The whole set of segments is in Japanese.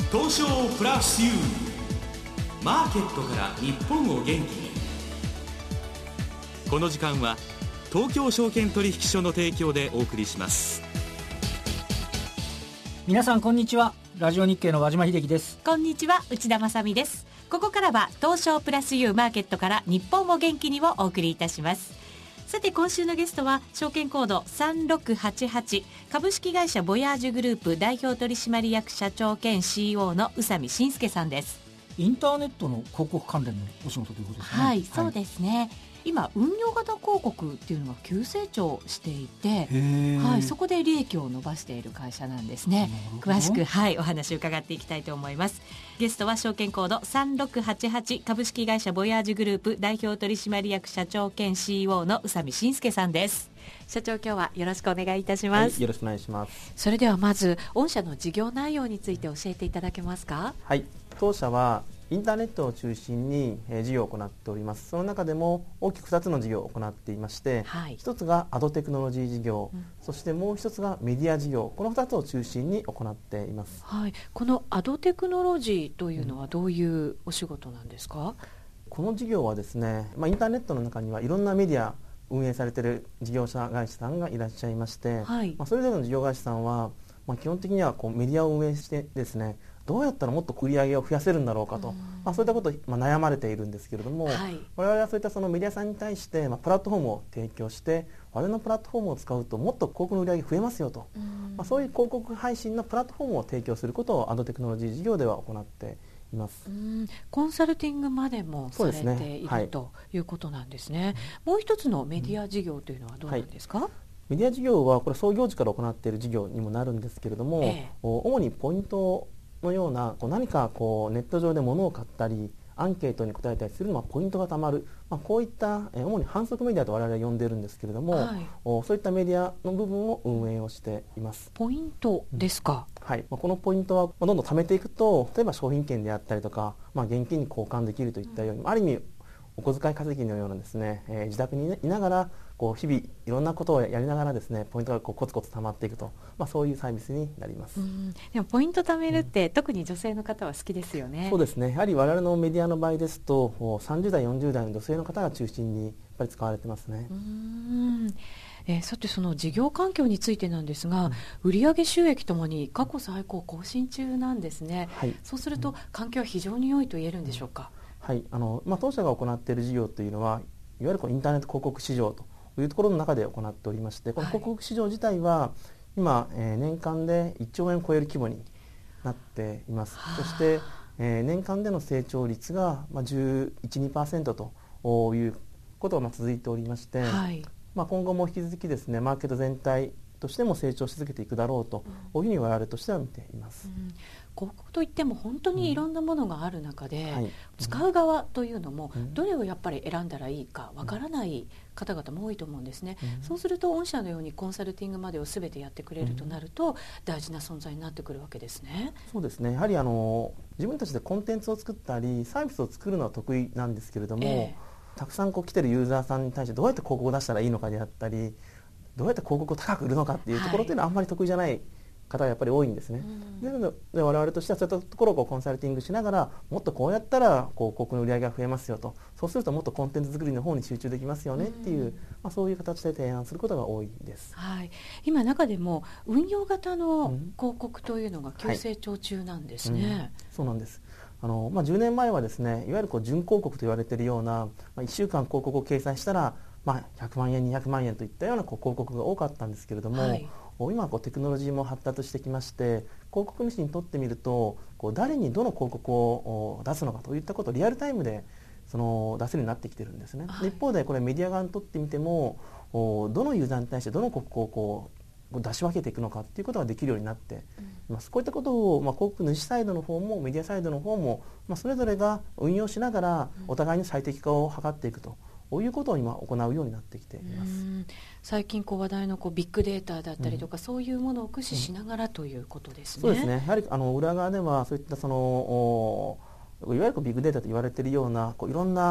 東証プラス U マーケットから日本を元気に。この時間は東京証券取引所の提供でお送りします。 皆さんこんにちは。ラジオ日経の和島秀樹です。 こんにちは、内田まさみです。ここからは東証プラス U マーケットから日本を元気にをお送りいたします。さて今週のゲストは証券コード3688株式会社ボヤージュグループ代表取締役社長兼 CEO の宇佐美慎介さんです。 インターネットの広告関連のお仕事ということですね。 はい、そうですね。今運用型広告っていうのが急成長していて、はい、そこで利益を伸ばしている会社なんですね。詳しく、はい、お話を伺っていきたいと思います。ゲストは証券コード3688株式会社ボヤージュグループ代表取締役社長兼 CEO の宇佐美慎介さんです。社長、今日はよろしくお願いいたします。 はい、よろしくお願いします。 それではまず御社の事業内容について教えていただけますか。 はい、当社はインターネットを中心に事業を行っております。その中でも大きく2つの事業を行っていまして、はい、1つがアドテクノロジー事業、そしてもう1つがメディア事業、この2つを中心に行っています。 はい、このアドテクノロジーというのはどういうお仕事なんですか。 この事業はですね、インターネットの中にはいろんなメディア運営されている事業者会社さんがいらっしゃいまして、はい、それぞれの事業会社さんは、基本的にはメディアを運営してですね、どうやったらもっと売り上げを増やせるんだろうかと、そういったことを悩まれているんですけれども、はい、我々はそういったそのメディアさんに対して、プラットフォームを提供して、我々のプラットフォームを使うともっと広告の売り上げ増えますよと、そういう広告配信のプラットフォームを提供することをアドテクノロジー事業では行っています。 コンサルティングまでもされている、はい、ということなんですね。もう一つのメディア事業というのはどうなんですか。 メディア事業はこれ創業時から行っている事業にもなるんですけれども、主にポイントのような何かネット上で物を買ったりアンケートに答えたりするのはポイントがたまる、こういった主に反則メディアと我々は呼んでいるんですけれども、はい、そういったメディアの部分を運営をしています。 ポイントですか。 はい、このポイントはどんどん貯めていくと、例えば商品券であったりとか、現金に交換できるといったように、ある意味お小遣い稼ぎのようなですね、自宅にいながら日々いろんなことをやりながらですね、ポイントがコツコツ貯まっていくと、そういうサービスになります。 でもポイント貯めるって、特に女性の方は好きですよね。 そうですね。やはり我々のメディアの場合ですと、30代40代の女性の方が中心にやっぱり使われてますね。 さてその事業環境についてなんですが、売上収益ともに過去最高更新中なんですね。はい、そうすると環境は非常に良いと言えるんでしょうか。 はい、当社が行っている事業というのは、いわゆるインターネット広告市場というところの中で行っておりまして、この広告市場自体は今、年間で1兆円を超える規模になっています。そして、年間での成長率が11、2% ということが続いておりまして、はい、今後も引き続きですね、マーケット全体としても成長し続けていくだろうというふうに我々としては見ています。 広告といっても本当にいろんなものがある中で、はい、使う側というのもどれをやっぱり選んだらいいかわからない方々も多いと思うんですね。そうすると御社のようにコンサルティングまでを全てやってくれるとなると、大事な存在になってくるわけですね。 そうですね。やはり自分たちでコンテンツを作ったりサービスを作るのは得意なんですけれども、たくさん来てるユーザーさんに対してどうやって広告を出したらいいのかであったり、どうやって広告を高く売るのかっていうところっていうのはあんまり得意じゃない方がやっぱり多いんですね。なので我々としてはそういったところをコンサルティングしながら、もっとこうやったら広告の売り上げが増えますよと、そうするともっとコンテンツ作りの方に集中できますよねっていう、そういう形で提案することが多いです。 はい、今中でも運用型の広告というのが急成長中なんですね。 そうなんです。10年前はですね、いわゆる準広告と言われているような、1週間広告を掲載したら100万円200万円といったような広告が多かったんですけれども、はい、今テクノロジーも発達してきまして、広告主にとってみると誰にどの広告を出すのかといったことをリアルタイムで出せるようになってきてるんですね。はい、一方でこれメディア側にとってみても、どのユーザーに対してどの広告を出し分けていくのかということができるようになっています。こういったことを、広告主サイドの方もメディアサイドの方も、それぞれが運用しながらお互いに最適化を図っていくということを今行うようになってきています。 最近話題のビッグデータだったりとか、そういうものを駆使しながらということですね。 そうですね。やはり裏側ではそういったいわゆるビッグデータと言われているようないろんな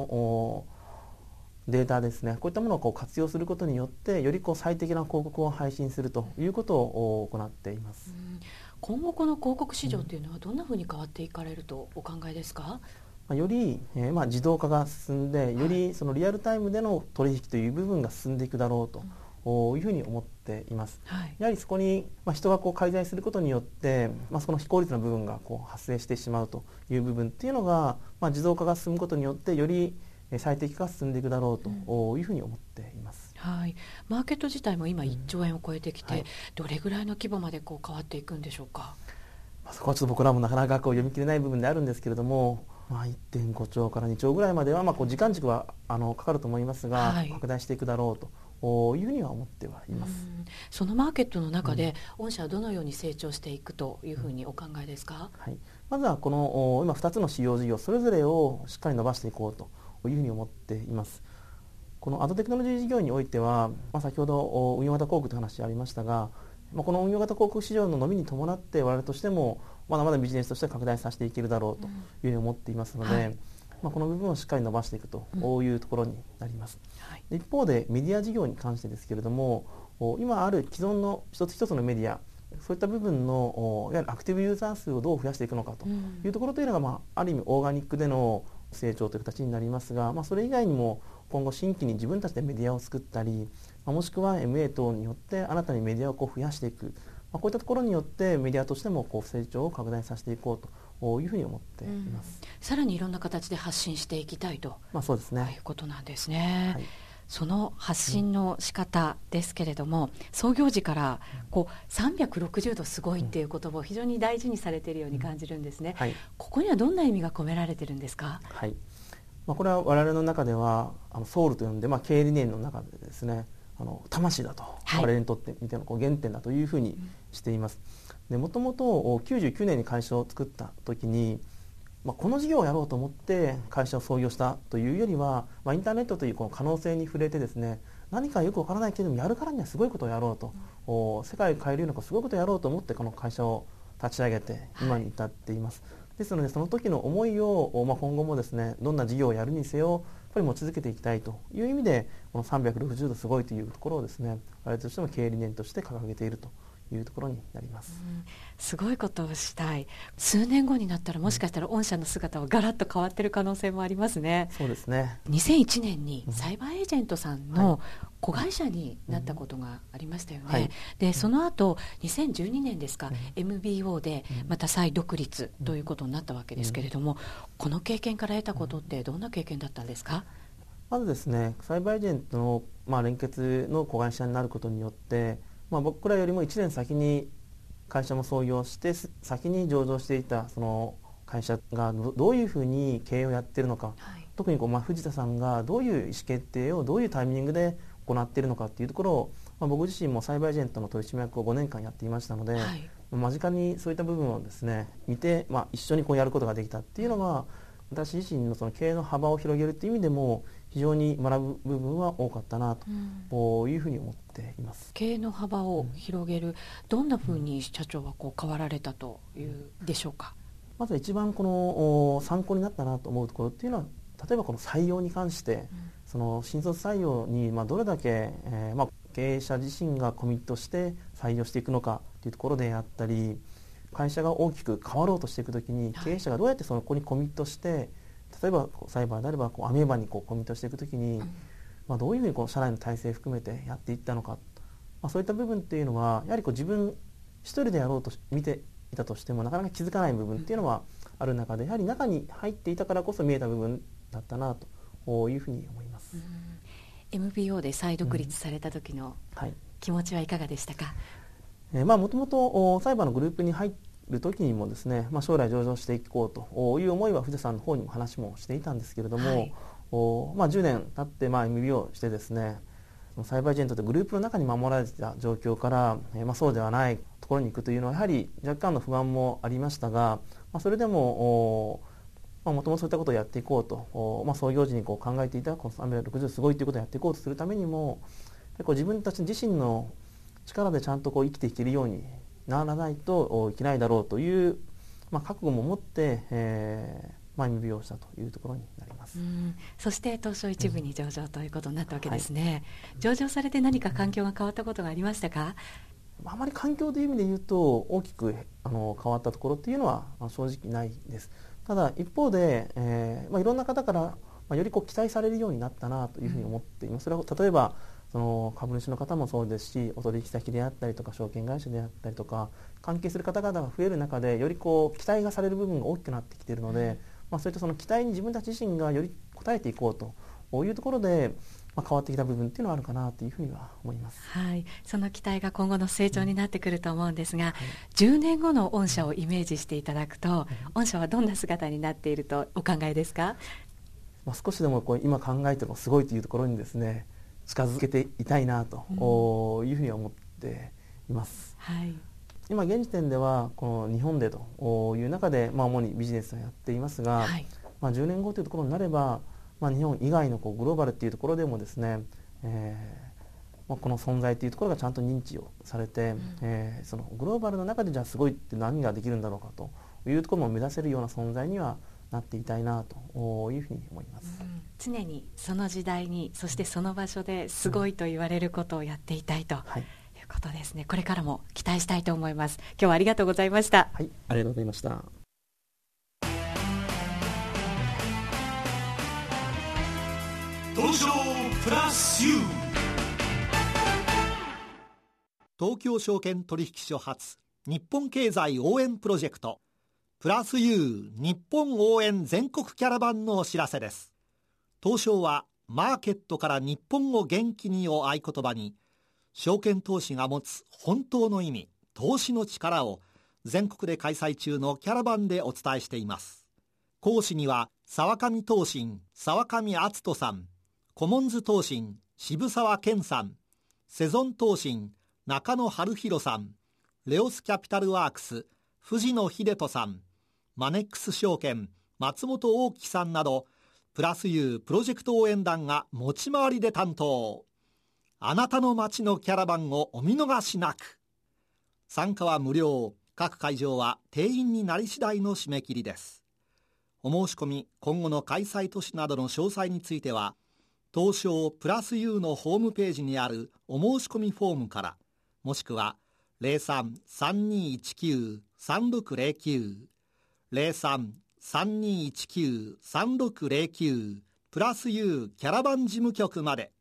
データですね、こういったものを活用することによってより最適な広告を配信するということを行っています。 今後この広告市場というのはどんなふうに変わっていかれるとお考えですか？ より、自動化が進んで、よりそのリアルタイムでの取引という部分が進んでいくだろうというふうに思っています。やはりそこに、人が介在することによって、その非効率な部分が発生してしまうという部分っていうのが、自動化が進むことによってより最適化が進んでいくだろうというふうに思っています。 マーケット自体も今1兆円を超えてきて、どれぐらいの規模まで変わっていくんでしょうか？ そこはちょっと僕らもなかなか読み切れない部分であるんですけれども、1.5 兆から2兆ぐらいまでは、時間軸はかかると思いますが、拡大していくだろうというふうには思ってはいます。 そのマーケットの中で、御社はどのように成長していくというふうにお考えですか？ まずはこの今2つの主要事業それぞれをしっかり伸ばしていこうというふうに思っています。このアドテクノロジー事業においては、先ほど運用型広告という話ありましたが、この運用型広告市場の伸びに伴って我々としてもまだまだビジネスとして拡大させていけるだろうというふうに思っていますので、この部分をしっかり伸ばしていくというところになります。一方でメディア事業に関してですけれども、今ある既存の一つ一つのメディア、そういった部分のいわゆるアクティブユーザー数をどう増やしていくのかというところというのが、ある意味オーガニックでの成長という形になりますが、それ以外にも今後新規に自分たちでメディアを作ったり、もしくは MA 等によって新たにメディアを増やしていく、こういったところによってメディアとしても成長を拡大させていこうというふうに思っています。 さらにいろんな形で発信していきたいと、 そうですね、 いうことなんですね。その発信の仕方ですけれども、創業時から360度すごいっていう言葉を非常に大事にされているように感じるんですね。ここにはどんな意味が込められているんですか？ これは我々の中ではソウルと呼んで、経営理念の中でですね、魂だと、我々にとってみての原点だというふうにしています。で、もともと99年に会社を作った時に、この事業をやろうと思って会社を創業したというよりは、インターネットというこの可能性に触れてですね、何かよくわからないけれどもやるからにはすごいことをやろうと、世界を変えるようなすごいことをやろうと思ってこの会社を立ち上げて今に至っています。ですのでその時の思いを、今後もですね、どんな事業をやるにせよやっぱり持ち続けていきたいという意味で、この360度すごいというところをですね、我々としても経営理念として掲げているというところになります。 すごいことをしたい。数年後になったらもしかしたら御社の姿はガラッと変わっている可能性もありますね。 そうですね。 2001年にサイバーエージェントさんの子会社になったことがありましたよね。でその後2012年ですか、MBO でまた再独立ということになったわけですけれども、この経験から得たことってどんな経験だったんですか？ まずですね、サイバーエージェントの、連結の子会社になることによって、僕らよりも1年先に会社も創業して先に上場していたその会社がどういうふうに経営をやっているのか、特に藤田さんがどういう意思決定をどういうタイミングで行っているのかというところを、僕自身もサイバーエージェントの取締役を5年間やっていましたので、間近にそういった部分をですね見て、一緒にやることができたっていうのが、私自身のその経営の幅を広げるという意味でも非常に学ぶ部分は多かったなというふうに思っています。 経営の幅を広げる、どんなふうに社長は変わられたというでしょうか？ まず一番この参考になったなと思うところっていうのは、例えばこの採用に関して、その新卒採用にどれだけ、経営者自身がコミットして採用していくのかというところであったり、会社が大きく変わろうとしていくときに経営者がどうやってそこにコミットして、例えばサイバーであればアメーバにコミットしていくときに、どういうふうにこの社内の体制含めてやっていったのか、そういった部分っていうのはやはり自分一人でやろうと見ていたとしてもなかなか気づかない部分っていうのはある中で、やはり中に入っていたからこそ見えた部分だったなというふうに思います。 MBO で再独立された時の気持ちはいかがでしたか？ もともとサイバーのグループに入る時にもですね、将来上場していこうという思いは藤田さんの方にも話もしていたんですけれども、10年経って MBO してですね、サイバーエージェントでグループの中に守られていた状況から、そうではないところに行くというのはやはり若干の不安もありましたが、それでももともとそういったことをやっていこうと、創業時に考えていたこの360すごいということをやっていこうとするためにも、自分たち自身の力でちゃんと生きていけるようにならないといけないだろうという、覚悟も持って、MBO をしたというところになります。 そして東証一部に上場ということになったわけですね。上場されて何か環境が変わったことがありましたか？ あまり環境という意味で言うと大きく変わったところっていうのは正直ないです。ただ一方で、いろんな方からより期待されるようになったなというふうに思っています。それは例えばその株主の方もそうですし、お取引先であったりとか証券会社であったりとか関係する方々が増える中でより期待がされる部分が大きくなってきているので、そういったその期待に自分たち自身がより応えていこうというところで、変わってきた部分っていうのはあるかなというふうには思います。 はい、その期待が今後の成長になってくると思うんですが、10年後の御社をイメージしていただくと、御社はどんな姿になっているとお考えですか？ 少しでも今考えてるのすごいというところにですね近づけていたいなというふうに思っています。 はい、 今現時点ではこの日本でという中で、主にビジネスをやっていますが、 はい、 10年後というところになれば、日本以外のグローバルというところでもですね、この存在というところがちゃんと認知をされて、そのグローバルの中でじゃあすごいって何ができるんだろうかというところも目指せるような存在にはなっていたいなというふうに思います。 常にその時代に、そしてその場所ですごいと言われることをやっていたいということですね。これからも期待したいと思います。今日はありがとうございました。 はい、ありがとうございました。 東証プラス U、 東京証券取引所発日本経済応援プロジェクトプラス U 日本応援全国キャラバンのお知らせです。東証はマーケットから日本を元気にを合言葉に、証券投資が持つ本当の意味、投資の力を全国で開催中のキャラバンでお伝えしています。講師には沢上東進沢上篤人さん、コモンズ東進渋沢健さん、セゾン東進中野春弘さん、レオスキャピタルワークス藤野秀人さん、マネックス証券松本大樹さんなど、プラス U プロジェクト応援団が持ち回りで担当。あなたの街のキャラバンをお見逃しなく。参加は無料。各会場は定員になり次第の締め切りです。お申し込み、今後の開催都市などの詳細については、東証プラス U のホームページにあるお申し込みフォームから、もしくは 03-3219-3609 03-3219-3609 プラス U キャラバン事務局まで。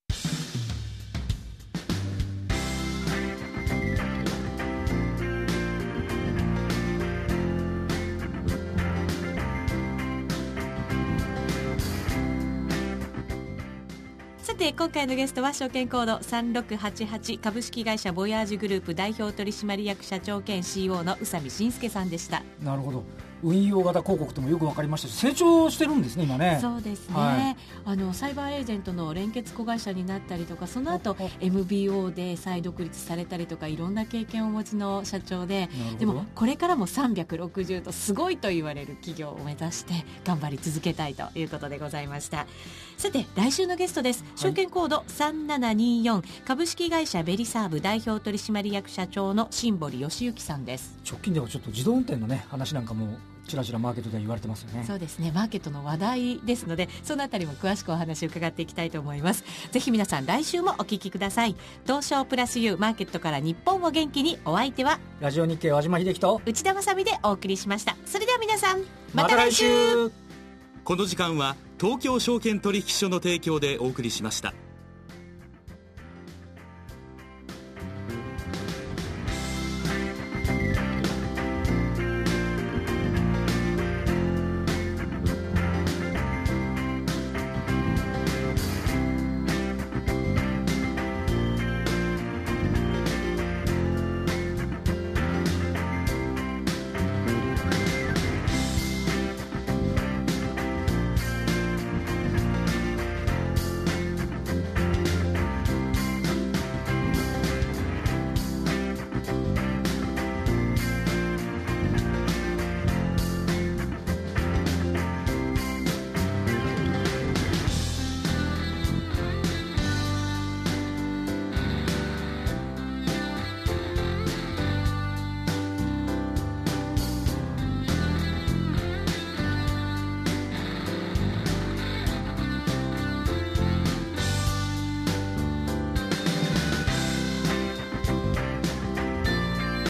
さて今回のゲストは証券コード3688株式会社ボヤージュグループ代表取締役社長兼 CEO の宇佐美慎介さんでした。 なるほど、運用型広告ともよく分かりましたし、成長してるんですね今ね。 そうですね、 はい、 サイバーエージェントの連結子会社になったりとか、その後 MBO で再独立されたりとか、いろんな経験をお持ちの社長で、でもこれからも360とすごいと言われる企業を目指して頑張り続けたいということでございました。さて来週のゲストです。証券コード3724株式会社ベリサーブ代表取締役社長の新堀義之さんです。 直近ではちょっと自動運転のね話なんかもちらちらマーケットでは言われてますよね。 そうですね、マーケットの話題ですので、そのあたりも詳しくお話を伺っていきたいと思います。ぜひ皆さん来週もお聞きください。東証プラス U マーケットから日本を元気に、お相手はラジオ日経和島秀樹と内田まさみでお送りしました。それでは皆さんまた来週。 この時間は東京証券取引所の提供でお送りしました。